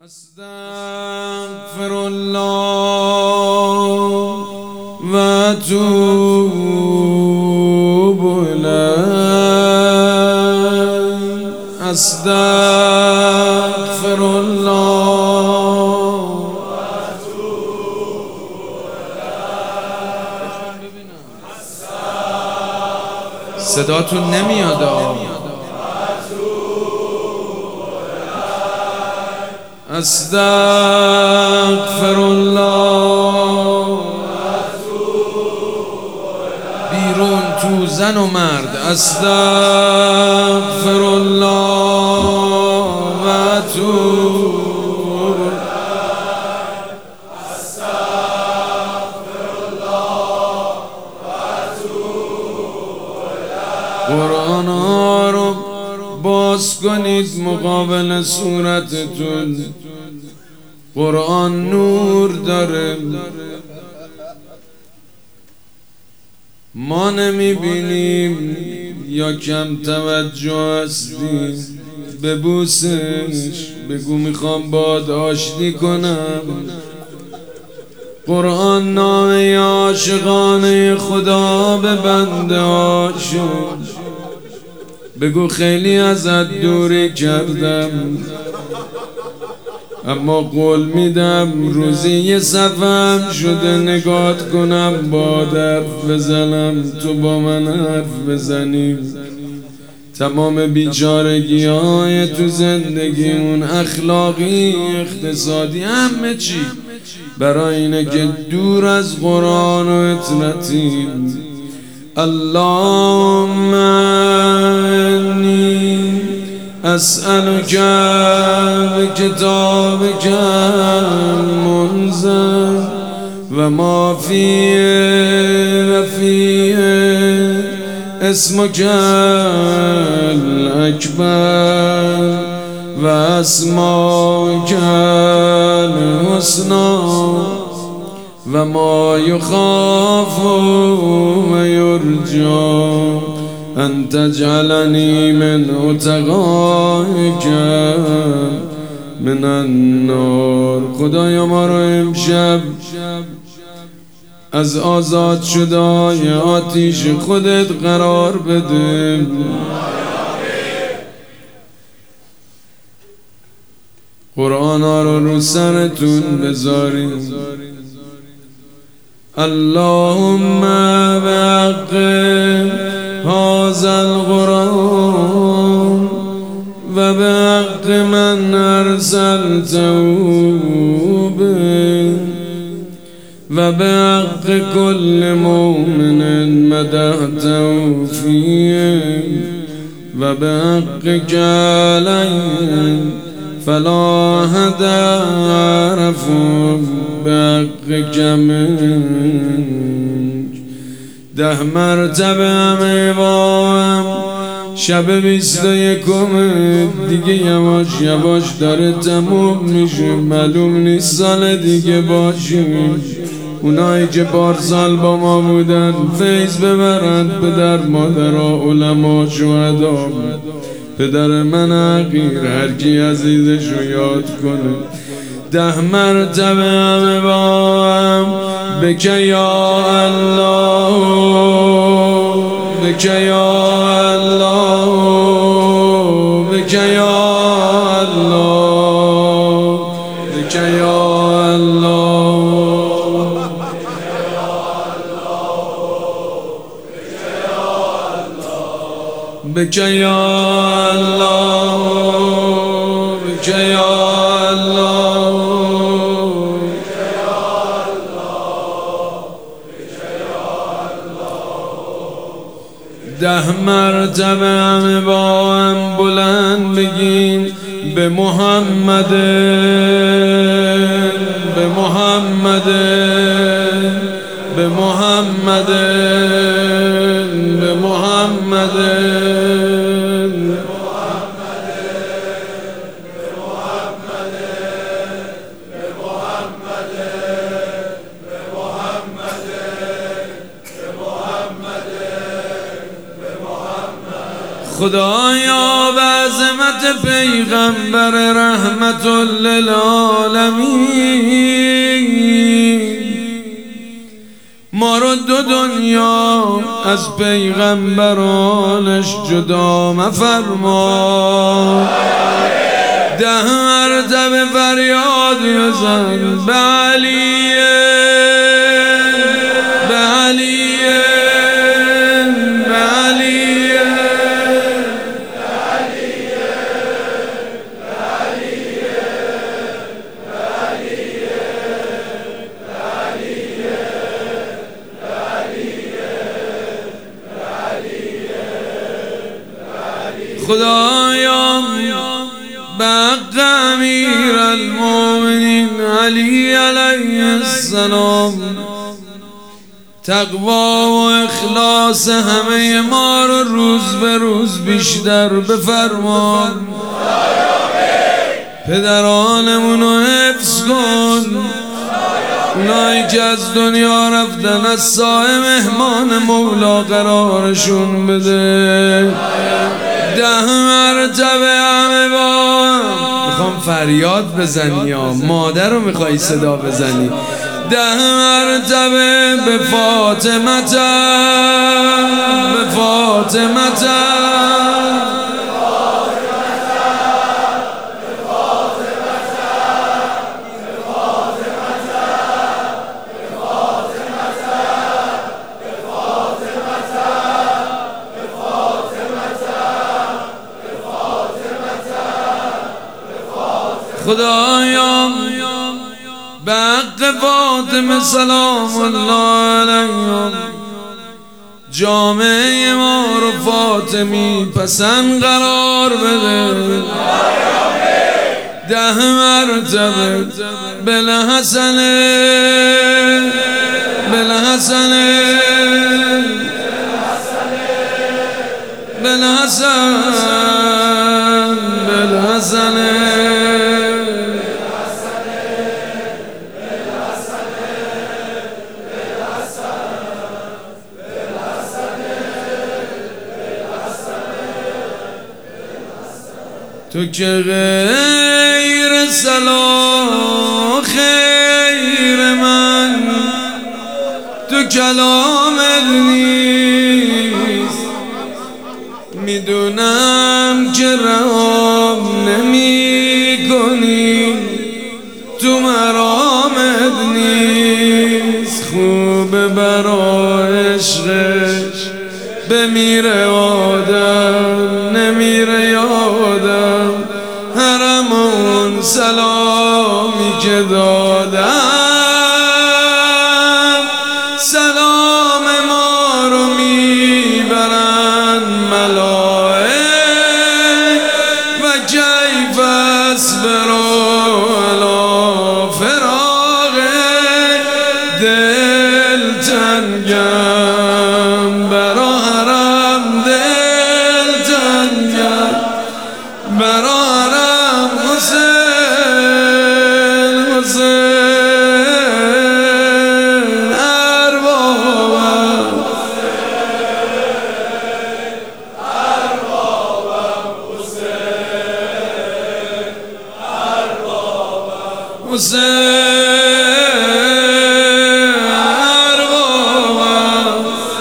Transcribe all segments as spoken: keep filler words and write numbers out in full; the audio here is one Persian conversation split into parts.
استغفر الله و اتوب الیه. استغفر الله و اتوب الیه. صداتون نمیاد. استغفر الله بیرون تو زن و مرد. استغفر الله و اتوب قرآن ها رو باز کنید مقابل صورتتون. قرآن نور داره، ما نمیبینیم یا کم توجه هستیم. ببوسش، بگو میخوام باد آشتی کنم. قرآن نامه عاشقانه خدا به بنده هاشون. بگو خیلی ازت دوری کردم، اما قول میدم روزی یه صفم شده نگات کنم، با حرف بزنم، تو با من حرف بزنیم. تمام بیچارگی های تو زندگیمون، اخلاقی، اقتصادی، همه چی برای اینه که دور از قرآن و اطاعتیم. اللهم انی اسألك بكتابك المنزل و ما فیه و فیه اسمك الاکبر و اسماک الحسنى و ما یخاف و یرجا ان تجعلنی من عتقائک من النار. خدایا ما رو امشب از آزاد شده‌های آتیش خودت قرار بده. قرآن ها رو رو سرتون بذاریم. اللهم بحق هذا القرآن و بحق من ارسلته به و بحق كل مؤمن مدحته فيه و بحقك عليه فلا أحد أعرف بحقك منك. ده مرتبه همه با هم شب بیست و یکم دیگه یواش یواش داره تموم میشه. معلوم نیست سال دیگه باشیم. اونایی که پارسال با ما بودن فیض ببرند، پدر مادرها، علما، شهدا، پدر من حقیر، هر کی عزیزشو یاد کنه. ده مرتبه همه با هم بک یا الله، بک یا الله، بک یا الله، بک یا الله، بک یا الله، بک یا الله. ده مرتبه همه با هم بلند بگیم به محمد، به محمد، به محمد، به محمد، خدایا به عظمت صحبت پیغمبر رحمت للعالمین. ما رو دو دنیا از پیغمبرانش جدا مفرما. ده مرتبه فریاد بزن به علیه، به علیه، به علیه، به علیه، به علیه، به علیه، به علیه، به علیه، به علیه. خدایا بق امیر المؤمنین علی علیه السلام تقوا و اخلاص همه ما رو روز به روز بیشتر بفرما. پدرانمون رو حفظ کن، اونایی که از دنیا رفتن از سایه مهمان مولا قرارشون بده. ده مرتبه همه با میخوام فریاد بزنی یا مادر رو میخوایی صدا بزنی. ده مرتبه به فاطمه، به فاطمه، خدایا به حق فاطمه سلام الله علیها جامعه ما رو فاطمی پسند قرار بده. ده مرتبه بالحسن، بالحسن، بالحسن، بالحسن، تو که غیر صلاح خیر من تو کلامت نیست. میدونم که رهام نمی کنی، تو مرامت نیست. خوبه برای عشقش بمیره آدم، نمیره یادم حرم اون سلامی که دادم. سلام ما رو میبرن ملائک و کیف اصبروا علی فراق دل تنگم برا حرم، دل تنگم برا حرم حسین، حسین اربابم، اربابم حسین، اربابم حسین اربابم،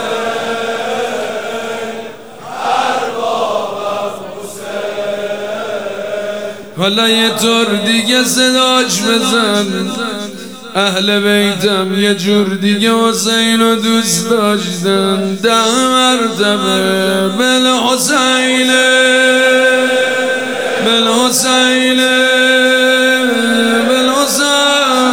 اربابم حسین. حالا یه طور دیگه صداش بزن، اهل بیتم یه جور دیگه حسین رو دوست داشتن. ده مرتبه بالحسین، بالحسین، بالحسین،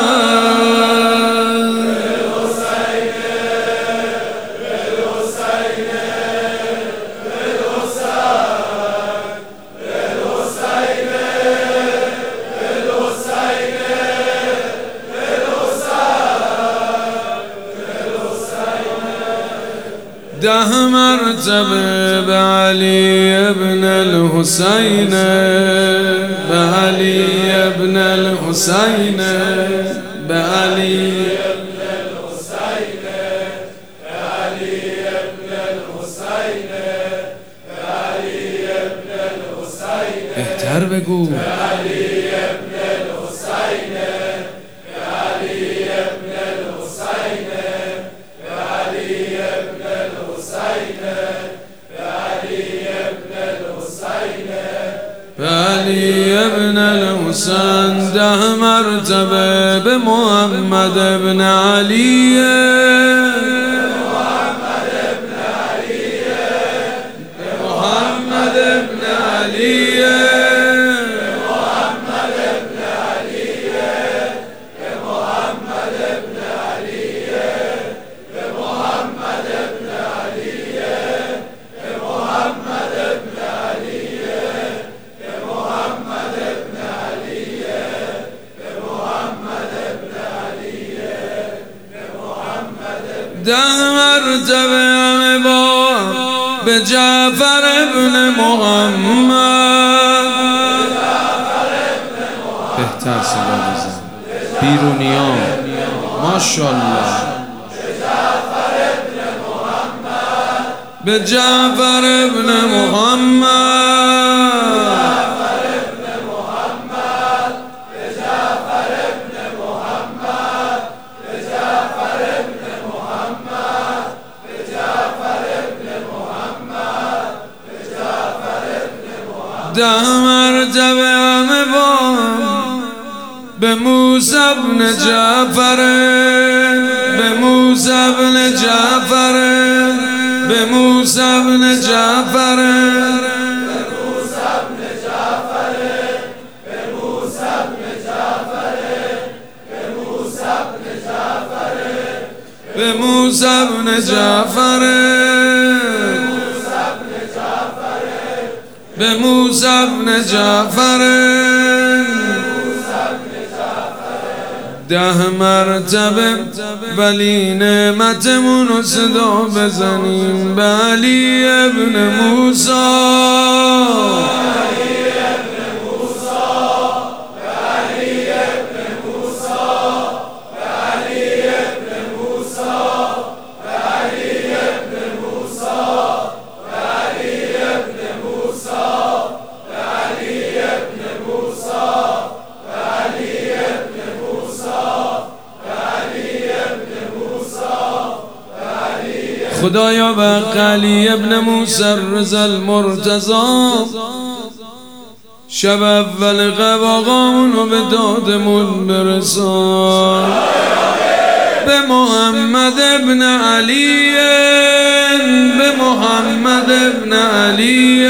ده مرتبه به علی ابن الحسین، به علی ابن الحسین، به علی ابن الحسین، به علی ابن الحسین، به علی ابن الحسین. بهتر بگو. به علی ابن الحسین، به علی ابن الحسین، به علی ابن الحسین، به علی ابن الحسین، به علی ابن الحسین. ده مرتبه به محمد ابن علی، ده مرتبه همه با به جعفر ابن محمد. بهتر صدا بزن بیرونیا ماشاءالله. به جعفر ابن محمد، ده مرتبه همه با به موسی بن جعفر، به موسی بن جعفر، به موسی بن جعفر، به موسی بن جعفر، به موسی بن جعفر. ده مرتبه ولی نعمتمون رو صدا بزنیم به علی ابن موسی. خدایا به علی ابن موسی الرضا المرتضی شب اول قباقامونو به دادمون برسان. به محمد ابن علی، به محمد ابن علی،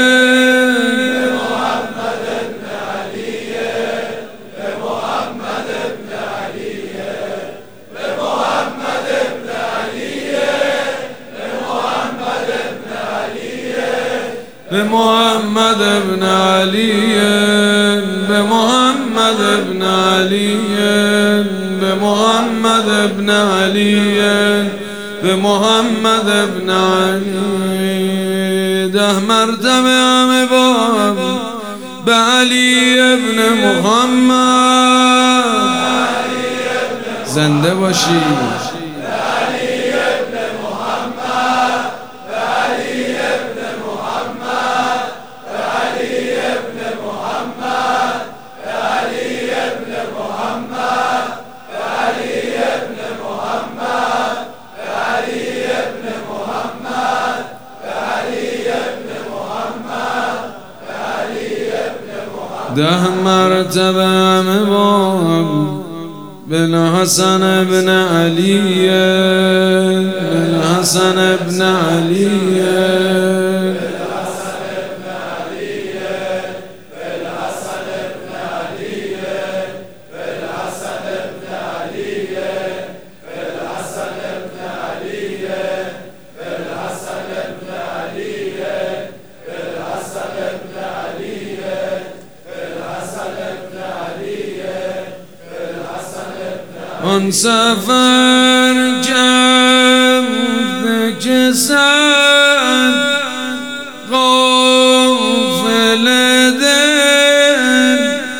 به محمد ابن علی، به محمد ابن علی، به محمد ابن علی، به محمد ابن علی. ده مرتبه همه با به علی ابن محمد. زنده باشی. ده مرتبه همه باب بن حسن ابن علی، بن حسن ابن علی، آن سفر کرد که صد غافل دل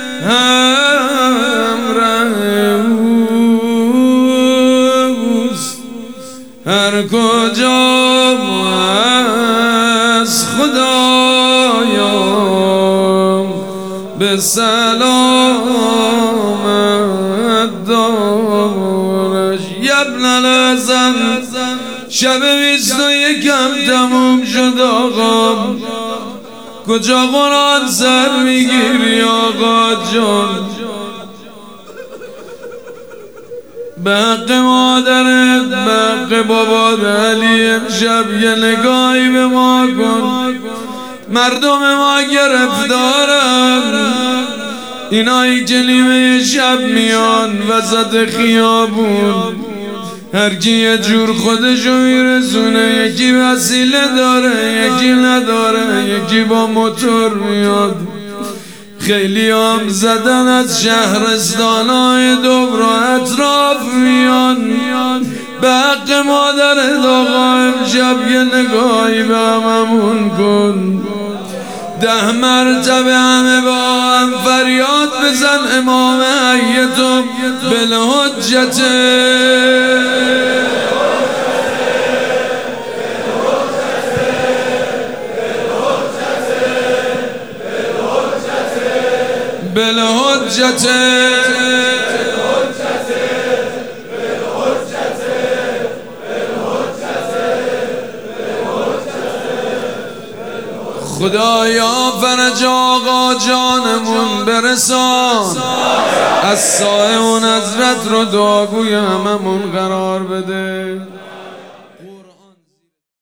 همراه اوست، هر کجا از خدایا به سلامت دارش. یبن الحسن شب بیست و یکم تموم شد آقا، کجا قرآن سر میگیری آقا جان؟ به حق مادرت، به حق بابات علی امشب یه نگاهی به ما کن. مردم ما گرفتارن، اینایی که نیمه شب میان وسط خیابون، هر کی یه جور خودشو میرسونه، یکی وسیله داره یکی نداره، یکی با موتور میاد. خیلی هم زدن از شهرستانای دور و اطراف میان. به حق مادر آقا امشب یه نگاهی به هممون کن. ده مرتبه همه با هم فریاد بزن امام حیتم بالحجته. بالحجته خدایا فرج آقا جانمون برسان، از سایه و نظرت رو دعاگوی هممون قرار بده.